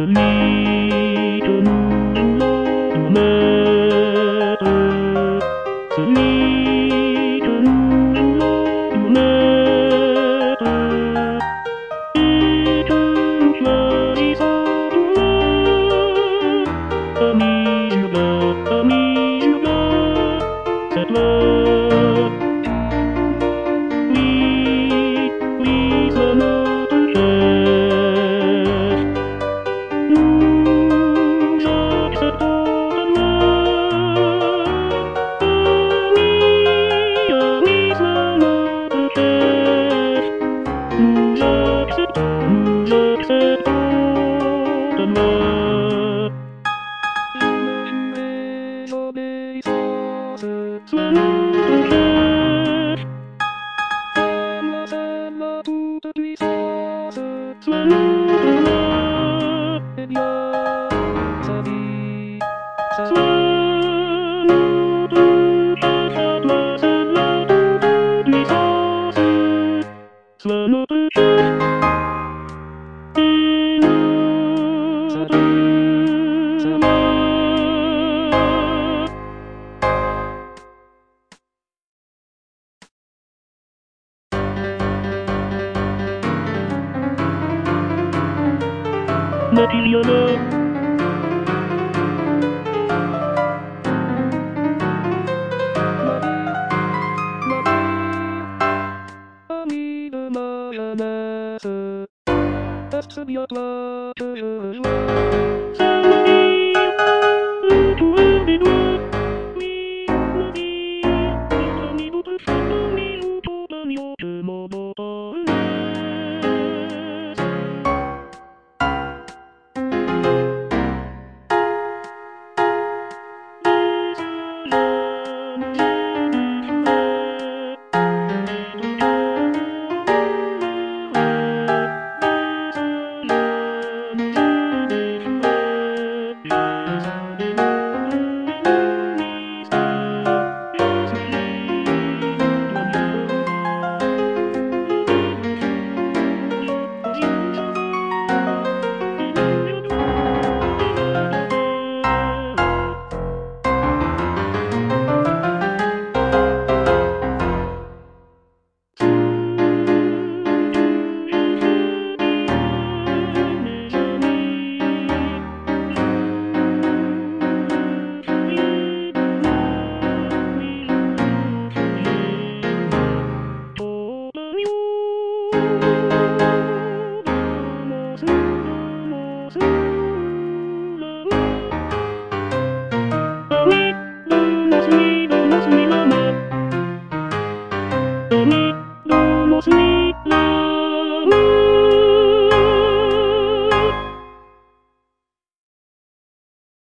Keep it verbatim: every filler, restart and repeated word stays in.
Celui que nous voulons mettre, celui que nous voulons mettre, et que nous choisissons pour ami Gilbert, ami Gilbert, cette loi. Oui, oui, c'est notre chef. Nous acceptons de loi. Ami, ami, c'est notre chef. Nous acceptons, nous acceptons de loi. Je me jurais d'obéissance, sois notre chef. Fais-moi celle-là toute puissance, sois notre loi. Eh bien, sa vie, sois notre chef, à toi celle-là toute puissance, sois notre chef. Et notre loi. Mathilda, ami de ma jeunesse, est-ce bien toi que je veux jouer?